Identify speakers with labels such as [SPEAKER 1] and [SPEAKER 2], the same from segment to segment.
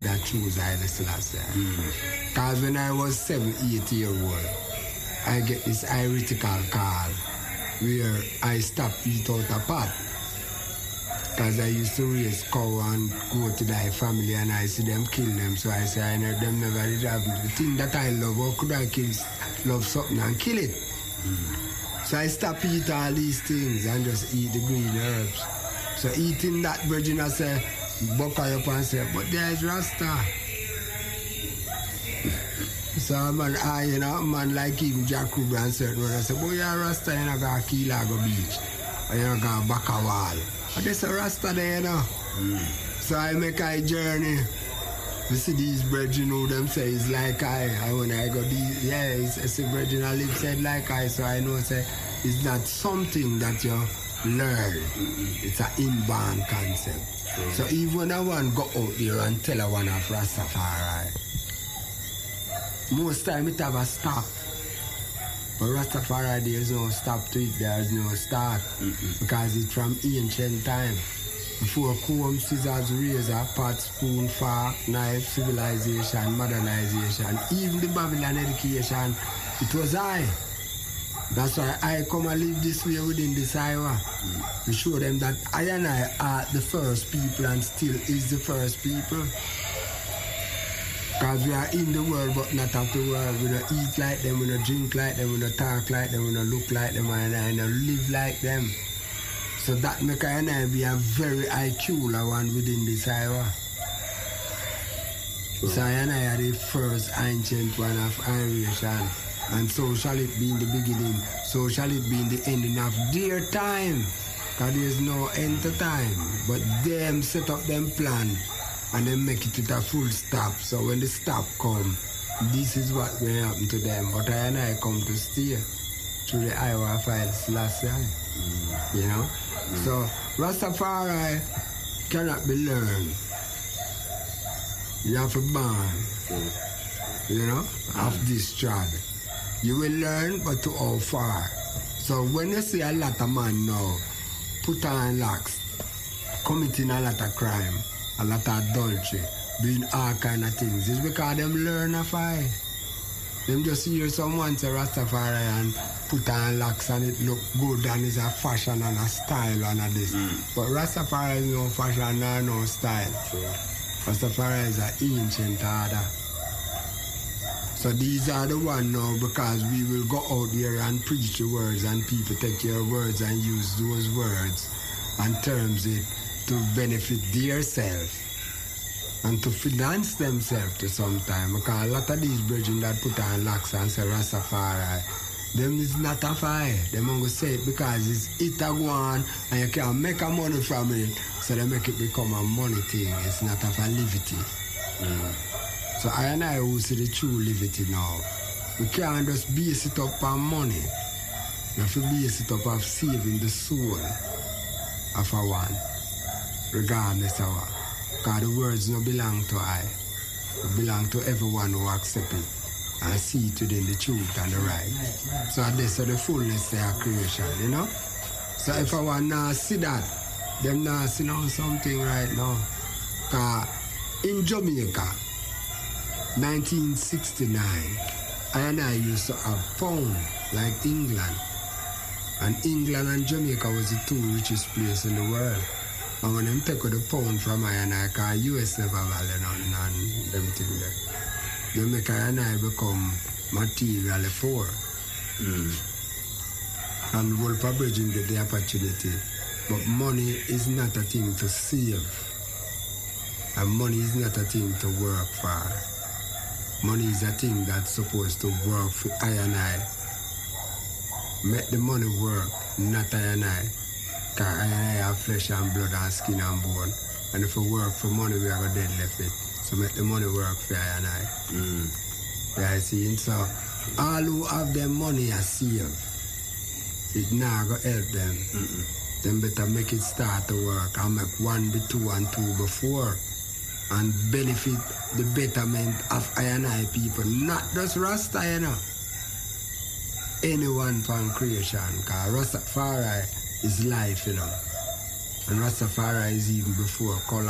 [SPEAKER 1] that choose Haile Selassie. Because when I was 7, 8 years old, I get this heretical call where I stopped eat out a pot. Because I used to raise cow and go to their family and I see them kill them. So I say, I know them never did have the thing that I love. How could I love something and kill it? So I stop eat all these things and just eat the green herbs. So eating that virgin, I say, buck up and say, but there's Rasta. So man like even Jack Ruby and certain one, I say, boy, you're Rasta, you're not going to kill Lago Beach. Or you're not going to back a wall. But there's a Rasta there, you know. So I make a journey. You see these brethren who them say it's like I. And when I go it's a brethren I live said like I, so I know say it's not something that you learn. It's an inborn concept. So even when I want to go out there and tell a one of Rastafari, most time it have a stop. But Rastafari there's no stop to it, there's no start. Because it's from ancient time. Before comb, scissors, razor, pot, spoon, fork, knife, civilization, modernization, even the Babylon education, it was I. That's why I come and live this way within this Iowa. To show them that I and I are the first people and still is the first people. Because we are in the world but not of the world. We don't eat like them, we don't drink like them, we don't talk like them, we don't look like them, and I don't live like them. So that make I and I be a very IQ one within this Iowa. So I and I are the first ancient one of Irish, and so shall it be in the beginning, so shall it be in the ending of their time. Because there is no end to time. But them set up them plan and then make it to a full stop. So when the stop come, this is what will happen to them. But I and I come to stay through the Iowa files last time. You know? So Rastafari cannot be learned. You have to born, you know, of this tribe. You will learn, but to how far. So when you see a lot of man now put on locks, committing a lot of crime, a lot of adultery, doing all kind of things, it's because them learn a fight. Them just hear someone say Rastafari and put on locks and it look good and it's a fashion and a style and a this. But Rastafari is no fashion nor no style. Rastafari is an ancient order. So these are the ones now because we will go out there and preach the words and people take your words and use those words and terms it to benefit themselves and to finance themselves to some time. Because a lot of these brethren that put on locks and say Rastafari, them is not a fight. Them going to say it because it's a go on and you can make a money from it. So they make it become a money thing. It's not a liberty. So I and I who see the true liberty now. We can't just base it up on money. We have to base it up of saving the soul of a one, regardless of what. Because the words don't belong to I. They belong to everyone who accepts it and see it within the truth and the right. So this is the fullness of our creation, you know? So if I want to see that, them not see on something right now. Because in Jamaica, 1969, I and I used to have pound like England. And England and Jamaica was the two richest places in the world. And when them take the pound from I and I, because US never value nothing and them things there. They make I and I become materially poor. And Wolf Bridging get the opportunity. But money is not a thing to save. And money is not a thing to work for. Money is a thing that's supposed to work for I and I. Make the money work, not I and I. Because I and I have flesh and blood and skin and bone. And if we work for money, we have a dead left it. So make the money work for I and I. Yeah, see, so all who have their money are saved. It not going to help them. Them better make it start to work and make 1 be 2 and 2 be 4. And benefit the betterment of I and I people, not just Rasta, you know. Anyone from creation, because Rastafari is life, you know. And Rastafari is even before color.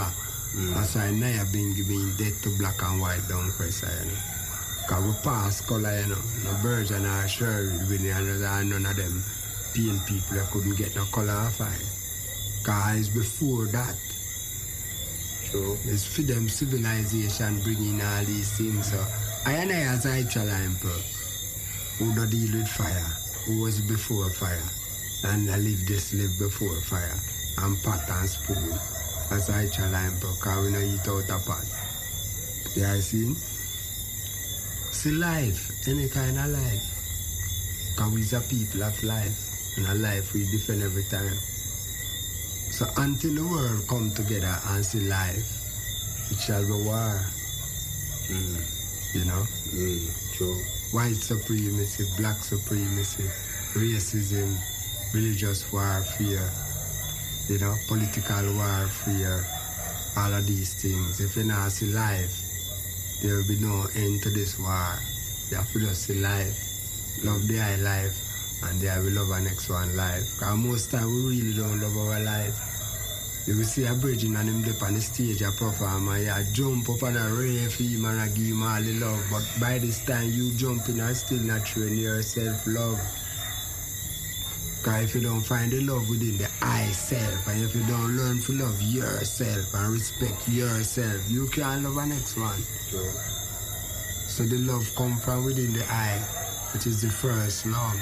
[SPEAKER 1] That's why now been giving death to black and white down press, you know. Because we pass color, you know. No birds and our sure really, and none of them pale people that couldn't get no color off eye. Because it's before that.
[SPEAKER 2] True.
[SPEAKER 1] It's for them civilization bringing all these things. So I and I as I emperor who don't deal with fire, who was before fire, and I live before fire, and pot and spoon. As I emperor, because we don't eat out a pot. Yeah, I see? See life, any kind of life. Because we're a people of life. And a life we defend every time. So until the world come together and see life, it shall be war. You know?
[SPEAKER 2] True.
[SPEAKER 1] White supremacy, black supremacy, racism, religious warfare, you know, political warfare, all of these things. If you not see life, there will be no end to this war. You have to just see life. Love the high life, and there we love our next one life. Because most time we really don't love our life. You will see a bridging and him dip on the stage a perform and you jump up and a rave for him and give him all the love. But by this time you jumping and still not showing yourself love. Because if you don't find the love within the I self, and if you don't learn to love yourself and respect yourself, you can't love the next one.
[SPEAKER 2] Sure.
[SPEAKER 1] So the love comes from within the I, which is the first love.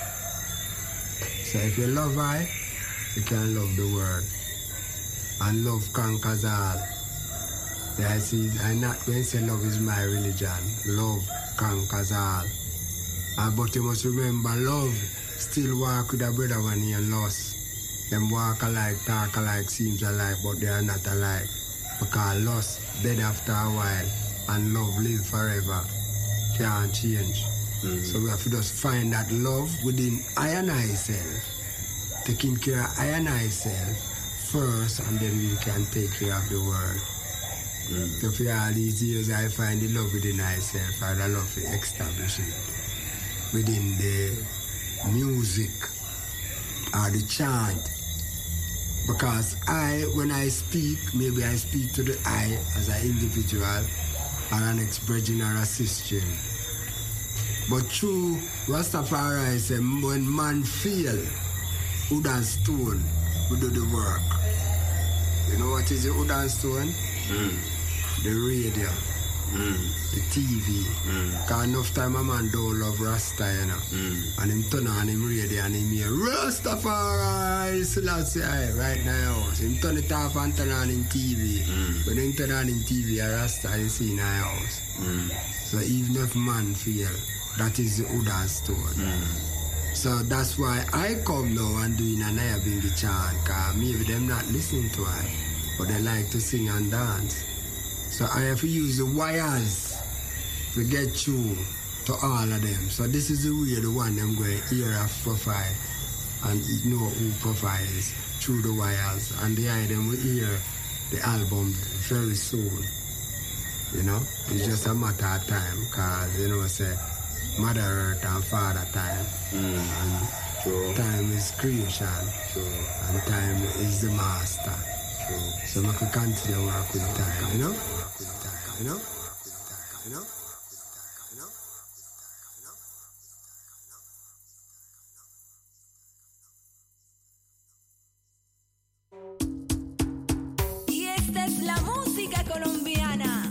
[SPEAKER 1] So if you love I, you can love the world. And love conquers all. Yeah, I see, I'm not going to say love is my religion. Love conquers all. But you must remember, love still walk with a brother when he lost. Them walk alike, talk alike, seems alike, but they are not alike. Because lost dead after a while, and love live forever. Can't change. So we have to just find that love within I and I self. Taking care of I and I self first, and then we can take care of the world. So for all these years, I find the love within myself, and I love to establish it within the music or the chant. Because when I speak, maybe I speak to the I as an individual, or an ex-brethren or a sister. But through Rastafari, say, when man feel, wood and stone, we do the work. You know what is the wood and stone? The radio, the TV. Because enough time a man don't love Rasta, you know. And him turn on him radio and him hear Rastafari, Selassie, right now. So him turn it off and turn on him TV. When him turn on him TV, a Rasta is seen in our house. So even if man feel, that is the wood and stone. So that's why I come now and doing an Ayabingi chant, because maybe them not listening to it, but they like to sing and dance. So I have to use the wires to get through to all of them. So this is the way the one them going to hear of profile and know who profile is through the wires. And the eye them will hear the album very soon. You know, it's just a matter of time, because, you know, say, Mother Earth and Father Time. And time is creation. And time is the master. So we can continue to work with time, you know? You know? You know?
[SPEAKER 3] Y esta es la música colombiana.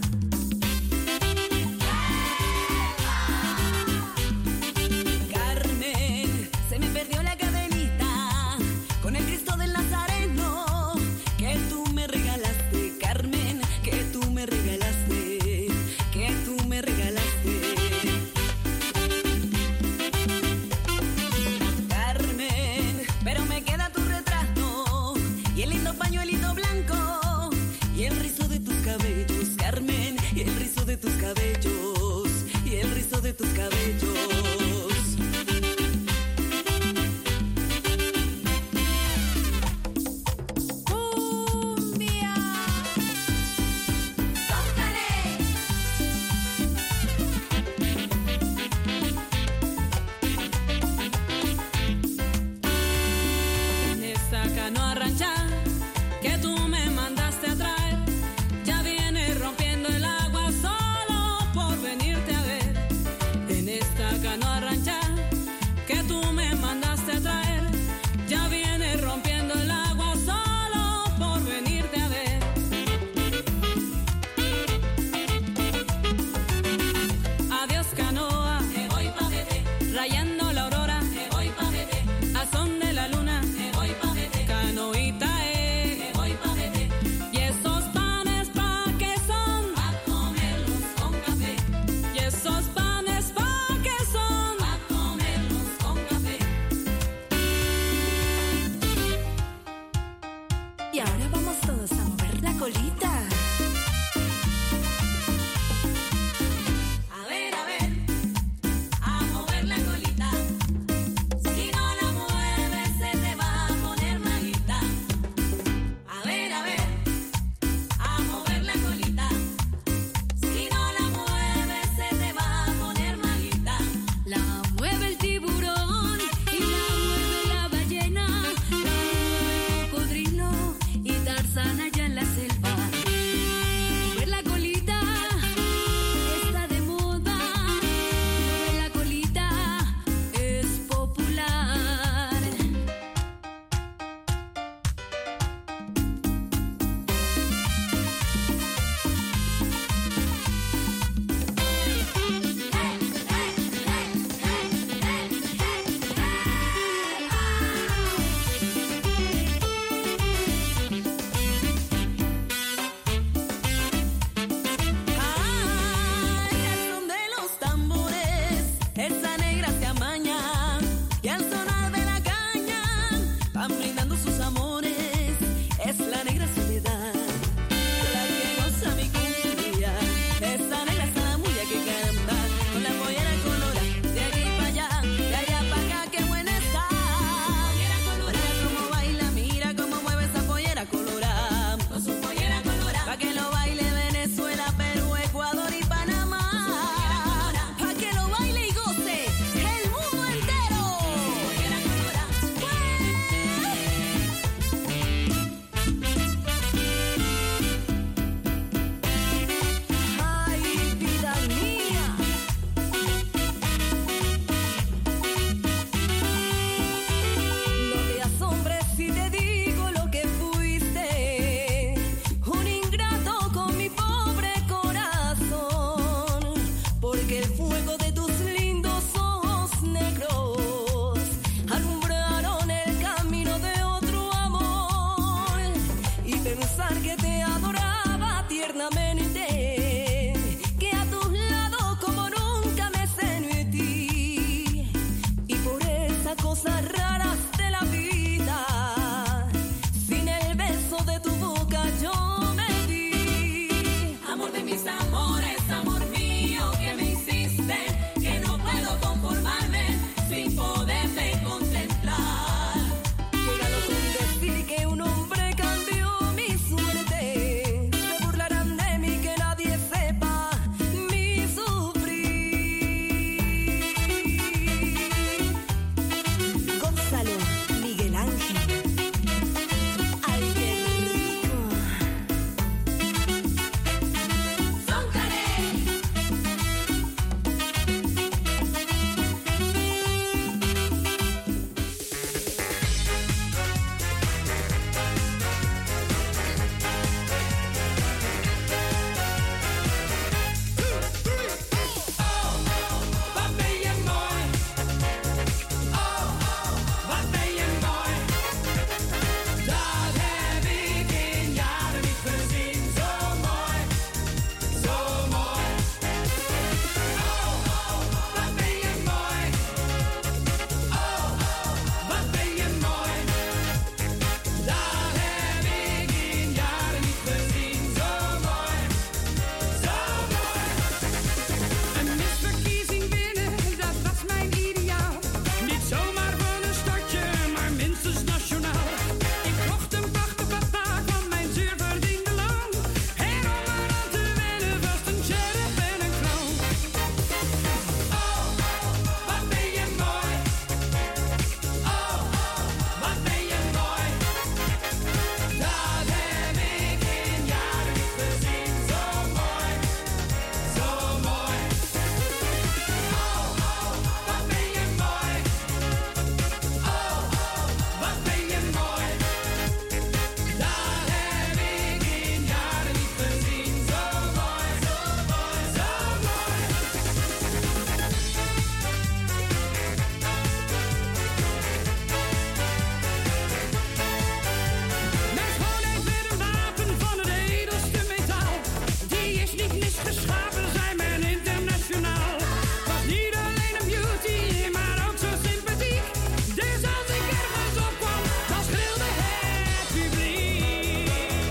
[SPEAKER 4] is geschapen, zijn men internationaal. Was niet alleen een beauty, maar ook zo sympathiek. Dus als ik ergens opkwam, dan schreeuwde het publiek.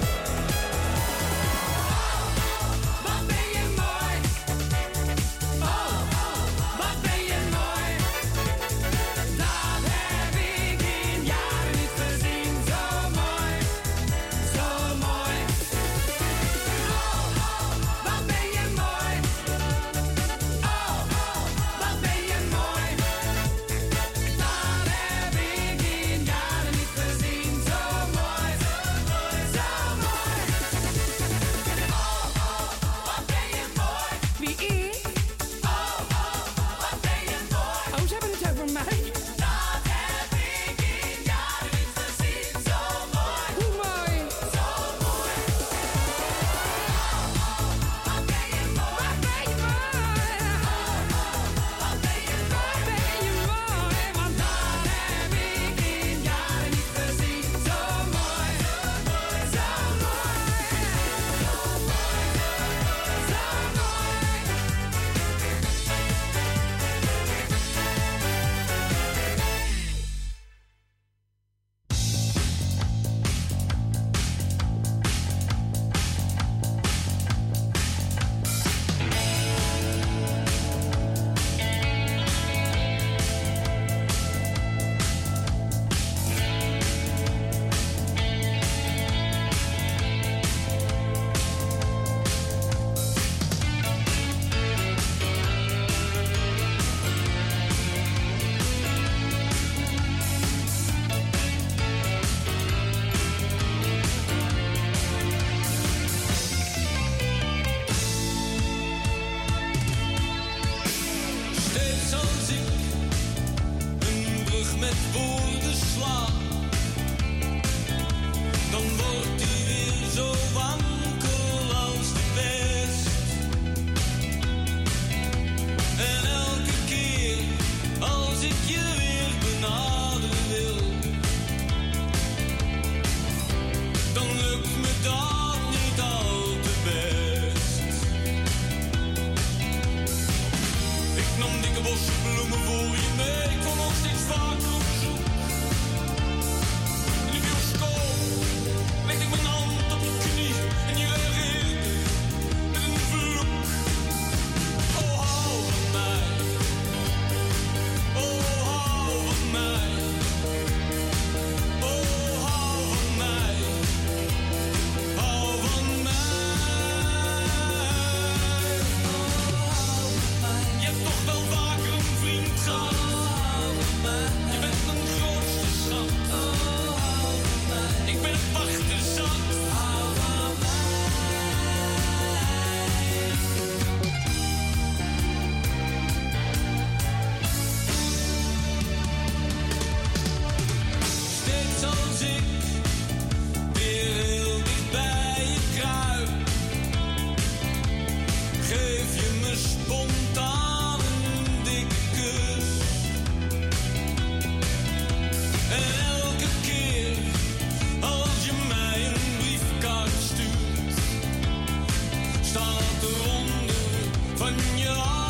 [SPEAKER 4] Wat ben je mooi. Wat ben je mooi. Dat heb ik in jaren niet gezien. Zo mooi, zo mooi. Wat ben je mooi. Wat ben je mooi. Dat heb ik in jaren niet gezien. Zo mooi, zo mooi, zo mooi. Wat ben je mooi. Wie ik? Wat ben je mooi. Oh, ze hebben het over mij. Dat heb ik in jaren niet gezien. Zo mooi. Hoe mooi. Zo mooi. Wat ben je mooi. Wat ben je mooi. Wat ben je mooi. Ben je mooi. Want dat heb ik in jaren niet gezien. Zo mooi. Zo mooi. Zo mooi. Zo mooi.
[SPEAKER 5] Steeds als ik een brug met woorden sla, dan wordt die weer zo wankel als de best. En elke keer als ik je weer benaderen wil, dan lukt me dat niet al te best. Ik nam dikke bossen bloemen voor je mee, ik kwam nog steeds vaker op bezoek. In de bioscoop legde ik mijn hand op je knie en je reageerde met een vloek. Oh, hou van mij. Oh, hou van mij. Oh, hou van mij. Hou van mij. Je hebt toch wel vaker een vriend gehad. Je bent mijn grootste schat. Ik ben het wachten zat. Steeds als ik weer heel dicht bij je kruip, geef je me spontaan een dikke kus. En elke keer als je mij een briefkaart stuurt, staat eronder van je